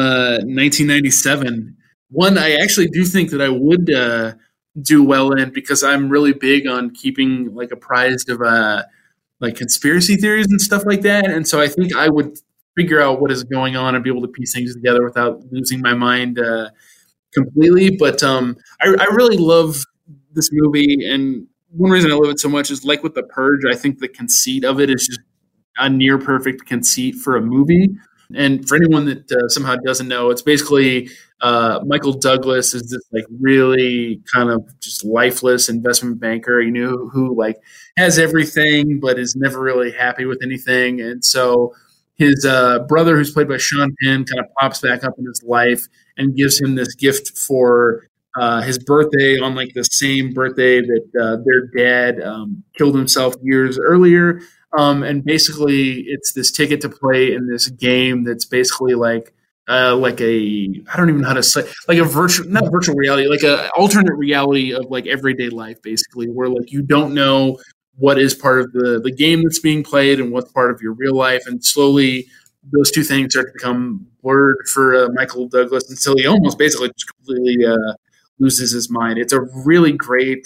1997. One I actually do think that I would do well in because I'm really big on keeping like apprised of like conspiracy theories and stuff like that. And so I think I would figure out what is going on and be able to piece things together without losing my mind completely. But I really love this movie, and one reason I love it so much is like with The Purge, I think the conceit of it is just a near perfect conceit for a movie. And for anyone that somehow doesn't know, it's basically Michael Douglas is this like really kind of just lifeless investment banker, who like has everything but is never really happy with anything. And so his brother, who's played by Sean Penn, kind of pops back up in his life and gives him this gift for his birthday on like the same birthday that their dad killed himself years earlier. And basically, it's this ticket to play in this game that's basically like I don't even know how to say, like a not virtual reality, like a alternate reality of like everyday life, basically, where like you don't know what is part of the game that's being played and what's part of your real life, and slowly those two things start to become blurred for Michael Douglas until he almost basically just completely loses his mind. It's a really great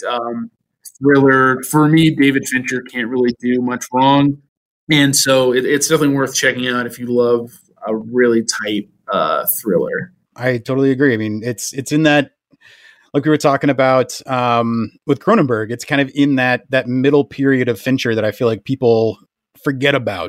thriller. For me, David Fincher can't really do much wrong. And so it's definitely worth checking out if you love a really tight thriller. I totally agree. I mean, it's in that, like we were talking about with Cronenberg, it's kind of in that middle period of Fincher that I feel like people forget about.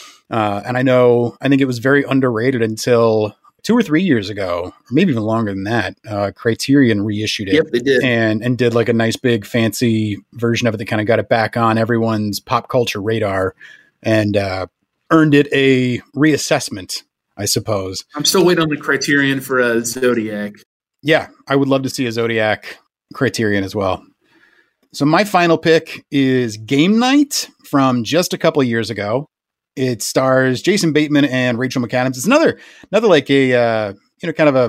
And I think it was very underrated until 2 or 3 years ago, or maybe even longer than that. Criterion reissued it. Yep, they did. And did like a nice big fancy version of it that kind of got it back on everyone's pop culture radar and earned it a reassessment, I suppose. I'm still waiting on the Criterion for Zodiac. Yeah, I would love to see a Zodiac Criterion as well. So my final pick is Game Night from just a couple of years ago. It stars Jason Bateman and Rachel McAdams. It's another like a kind of a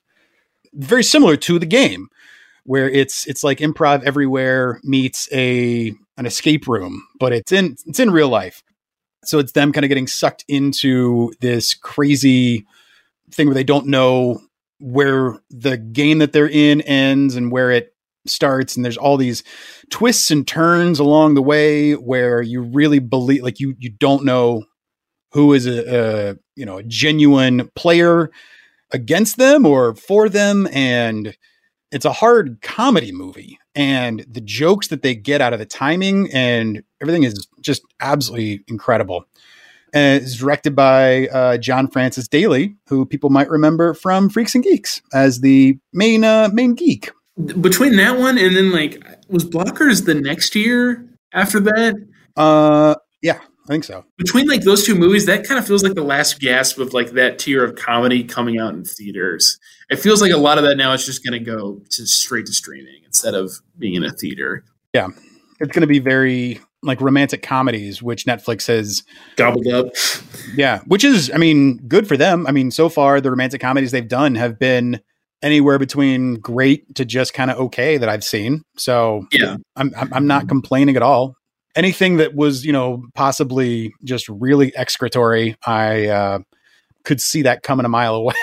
very similar to The Game, where it's like Improv Everywhere meets an escape room, but it's in real life. So it's them kind of getting sucked into this crazy thing where they don't know where the game that they're in ends and where it starts. And there's all these twists and turns along the way where you really believe, like you don't know who is a genuine player against them or for them. And it's a hard comedy movie, and the jokes that they get out of the timing and everything is just absolutely incredible. And it's directed by John Francis Daly, who people might remember from Freaks and Geeks as the main geek. Between that one and then was Blockers the next year after that? Yeah, I think so. Between those two movies, that kind of feels like the last gasp of that tier of comedy coming out in theaters. It feels like a lot of that now is just going to go straight to streaming instead of being in a theater. Yeah, it's going to be very like romantic comedies, which Netflix has gobbled up. Yeah, which is, I mean, good for them. I mean, so far the romantic comedies they've done have been anywhere between great to just kind of okay that I've seen. So yeah, I'm not complaining at all. Anything that was, you know, possibly just really excretory, I could see that coming a mile away.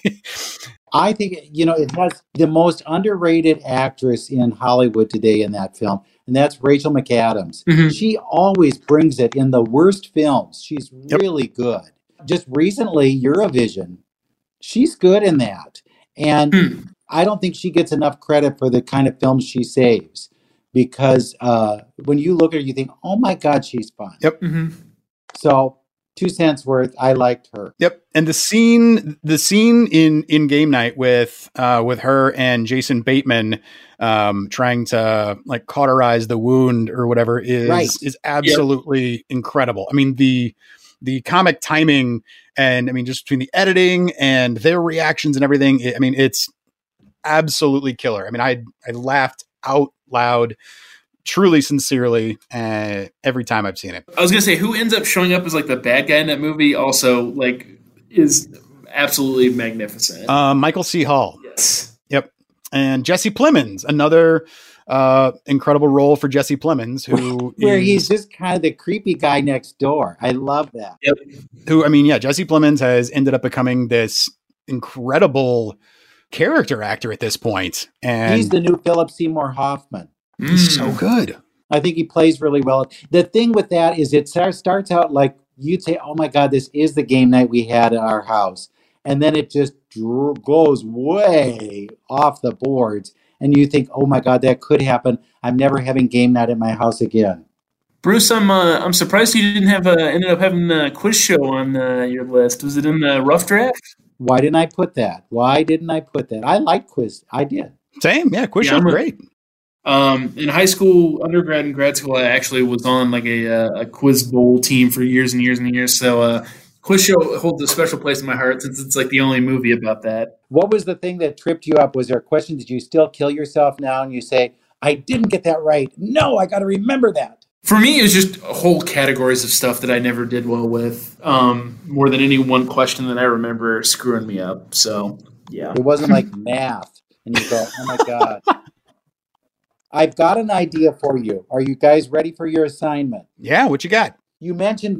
I think, you know, it has the most underrated actress in Hollywood today in that film, and that's Rachel McAdams. Mhm. She always brings it in the worst films. She's really good. Just recently, Eurovision, she's good in that. And I don't think she gets enough credit for the kind of films she saves, because when you look at her, you think, oh my God, she's fun. Yep. Mhm. So 2 cents worth. I liked her. Yep. And the scene in Game Night with her and Jason Bateman trying to like cauterize the wound or whatever is absolutely incredible. I mean, the comic timing, and I mean, just between the editing and their reactions and everything, I mean, it's absolutely killer. I mean, I laughed out loud, truly, sincerely, every time I've seen it. I was gonna say, who ends up showing up as like the bad guy in that movie also like is absolutely magnificent. Michael C. Hall. Yes. Yep. And Jesse Plemons, another incredible role for Jesse Plemons, who where he's just kind of the creepy guy next door. I love that. Yep. Who, I mean, yeah, Jesse Plemons has ended up becoming this incredible character actor at this point. And he's the new Philip Seymour Hoffman. He's so good. I think he plays really well. The thing with that is it starts out like you'd say, oh my God, this is the game night we had at our house. And then it just goes way off the boards. And you think, oh my God, that could happen. I'm never having game night at my house again. Bruce, I'm surprised you didn't have ended up having a quiz show on your list. Was it in the rough draft? Why didn't I put that? I like quiz. I did. Same. Yeah. Quiz show's great. In high school, undergrad, and grad school, I actually was on like a quiz bowl team for years and years and years. So quiz show holds a special place in my heart since it's like the only movie about that. What was the thing that tripped you up? Was there a question? Did you still kill yourself now and you say, I didn't get that right? No, I got to remember that. For me, it was just whole categories of stuff that I never did well with, more than any one question that I remember screwing me up. So, yeah. It wasn't like math. And you go, oh my God. I've got an idea for you. Are you guys ready for your assignment? Yeah, what you got? You mentioned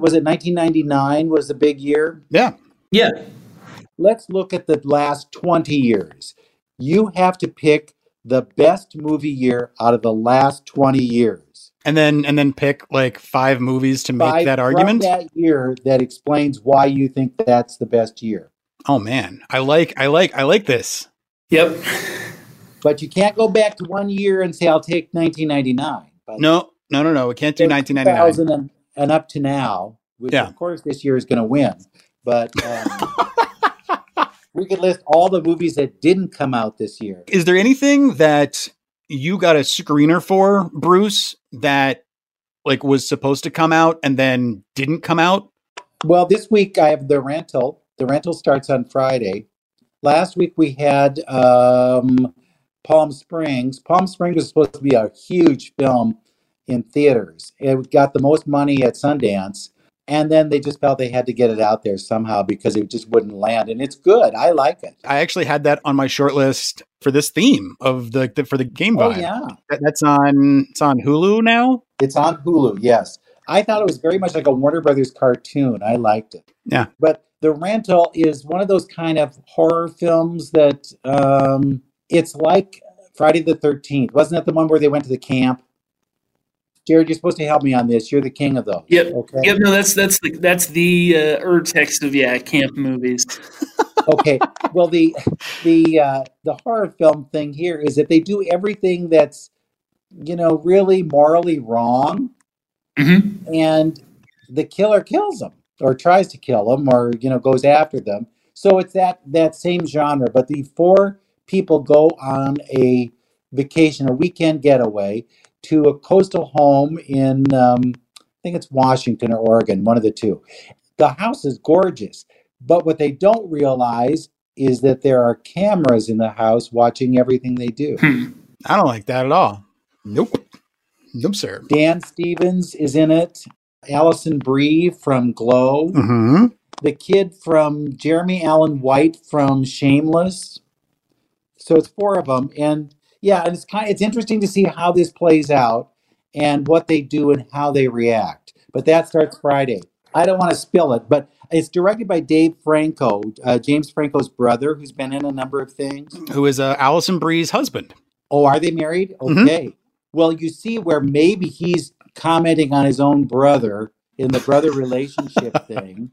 1999 was the big year? Yeah. Yeah. Let's look at the last 20 years. You have to pick the best movie year out of the last 20 years. And then pick like 5 movies to make that argument? From that year that explains why you think that's the best year. Oh man, I like this. Yep. But you can't go back to 1 year and say, I'll take 1999. But No. We can't do 1999. 2000 and up to now, which of course this year is going to win. But we could list all the movies that didn't come out this year. Is there anything that you got a screener for, Bruce, that like was supposed to come out and then didn't come out? Well, this week I have The Rental. The Rental starts on Friday. Last week we had Palm Springs. Palm Springs was supposed to be a huge film in theaters. It got the most money at Sundance, and then they just felt they had to get it out there somehow because it just wouldn't land. And it's good. I like it. I actually had that on my short list for this theme of for the game vibe. Oh yeah, it's on Hulu now. It's on Hulu. Yes, I thought it was very much like a Warner Brothers cartoon. I liked it. Yeah, but The Rental is one of those kind of horror films that it's like Friday the 13th. Wasn't that the one where they went to the camp? Jared, you're supposed to help me on this. You're the king of those. Yep. Okay. Yep. No, that's the text of camp movies. Okay. Well, the horror film thing here is that they do everything that's really morally wrong, and the killer kills them or tries to kill them or goes after them. So it's that same genre, but the 4 people go on a vacation, a weekend getaway, to a coastal home in, I think it's Washington or Oregon, one of the two. The house is gorgeous, but what they don't realize is that there are cameras in the house watching everything they do. I don't like that at all. Nope. Nope, sir. Dan Stevens is in it. Alison Brie from Glow. Mm-hmm. The kid from Jeremy Allen White from Shameless. So it's 4 of them. And yeah, and it's interesting to see how this plays out and what they do and how they react. But that starts Friday. I don't want to spill it, but it's directed by Dave Franco, James Franco's brother, who's been in a number of things. Who is Alison Brie's husband. Oh, are they married? Okay. Mm-hmm. Well, you see where maybe he's commenting on his own brother in the brother relationship thing,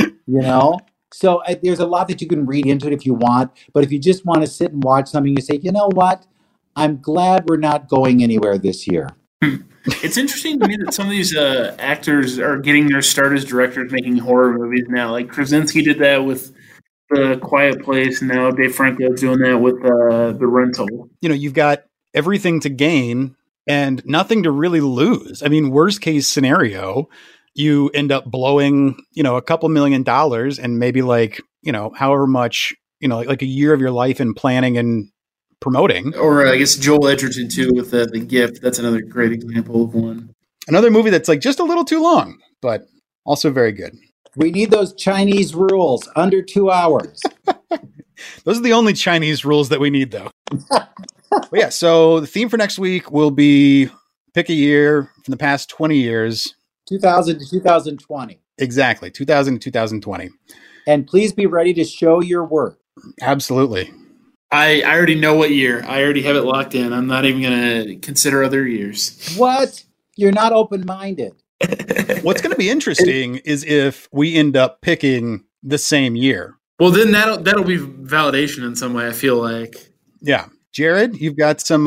So there's a lot that you can read into it if you want. But if you just want to sit and watch something, you say, you know what? I'm glad we're not going anywhere this year. It's interesting to me that some of these actors are getting their start as directors making horror movies now. Like Krasinski did that with The Quiet Place, and now Dave Franco's doing that with The Rental. You've got everything to gain and nothing to really lose. I mean, worst case scenario, you end up blowing, a couple $1 million and maybe however much, like a year of your life in planning and promoting. Or I guess Joel Edgerton too with The Gift. That's another great example of one. Another movie that's just a little too long, but also very good. We need those Chinese rules under 2 hours. Those are the only Chinese rules that we need, though. But yeah, so the theme for next week will be pick a year from the past 20 years. 2000 to 2020. Exactly, 2000 to 2020. And please be ready to show your work. Absolutely. I already know what year. I already have it locked in. I'm not even going to consider other years. What? You're not open-minded. What's going to be interesting is if we end up picking the same year. Well, then that'll be validation in some way, I feel like. Yeah. Jared, you've got some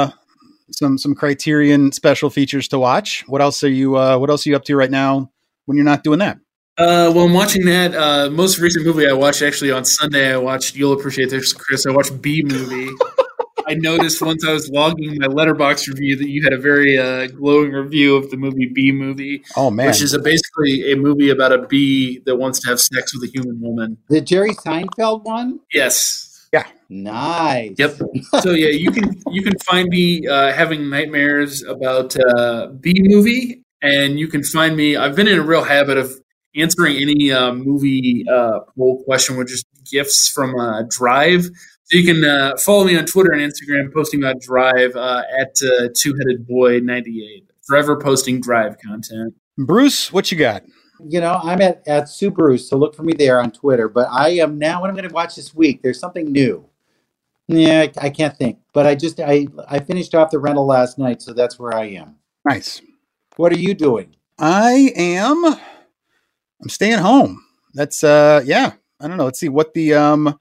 Criterion special features to watch. What else are you up to right now when you're not doing that? Well, I'm watching that. Most recent movie I watched actually on Sunday. You'll appreciate this, Chris. I watched B Movie. I noticed once I was logging my Letterboxd review that you had a very glowing review of the movie B Movie. Oh man, which is basically a movie about a bee that wants to have sex with a human woman. The Jerry Seinfeld one? Yes. Yeah. Nice. Yep. So yeah, you can find me having nightmares about B Movie, and you can find me. I've been in a real habit of answering any movie poll question with just GIFs from Drive. So you can follow me on Twitter and Instagram, posting about Drive at Two-Headed Boy 98. Forever posting Drive content. Bruce, what you got? I'm at Subaru, so look for me there on Twitter. But I am now. What I'm going to watch this week? There's something new. Yeah, I can't think. But I finished off The Rental last night, so that's where I am. Nice. What are you doing? I'm staying home. That's I don't know. Let's see what the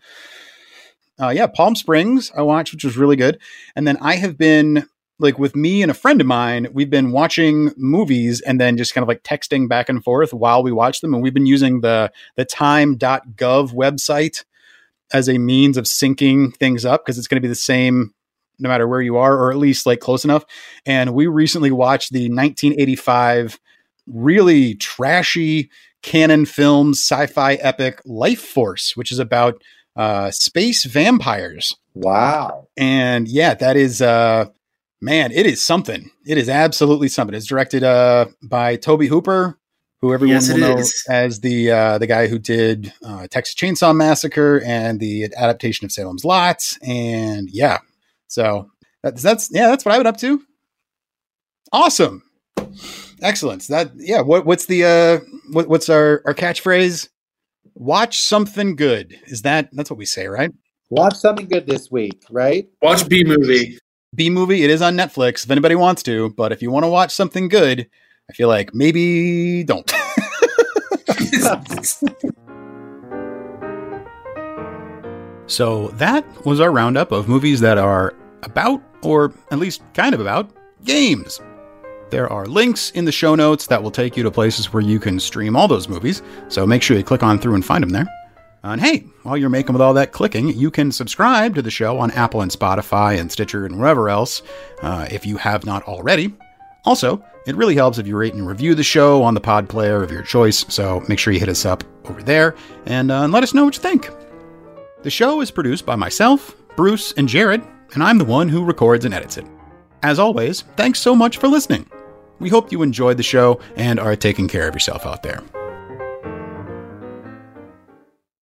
Palm Springs I watched, which was really good. And then I have been with me and a friend of mine, we've been watching movies and then just kind of texting back and forth while we watch them. And we've been using the time.gov website as a means of syncing things up because it's going to be the same no matter where you are, or at least close enough. And we recently watched the 1985 really trashy Canon Films sci-fi epic Life Force, which is about space vampires. Wow. And yeah, that is it is something. It is absolutely something. It's directed by Tobe Hooper, who everyone will know as the guy who did Texas Chainsaw Massacre and the adaptation of Salem's Lot. And yeah, so that's what I've been up to. Awesome. Excellent. What's our catchphrase? Watch something good. That's what we say, right? Watch something good this week, right? Watch B Movie. B Movie. It is on Netflix if anybody wants to, but if you want to watch something good, I feel like maybe don't. So that was our roundup of movies that are about, or at least kind of about, games. There are links in the show notes that will take you to places where you can stream all those movies, so make sure you click on through and find them there. And hey, while you're making with all that clicking, you can subscribe to the show on Apple and Spotify and Stitcher and wherever else, if you have not already. Also, it really helps if you rate and review the show on the pod player of your choice, so make sure you hit us up over there and let us know what you think. The show is produced by myself, Bruce, and Jared, and I'm the one who records and edits it. As always, thanks so much for listening. We hope you enjoyed the show and are taking care of yourself out there.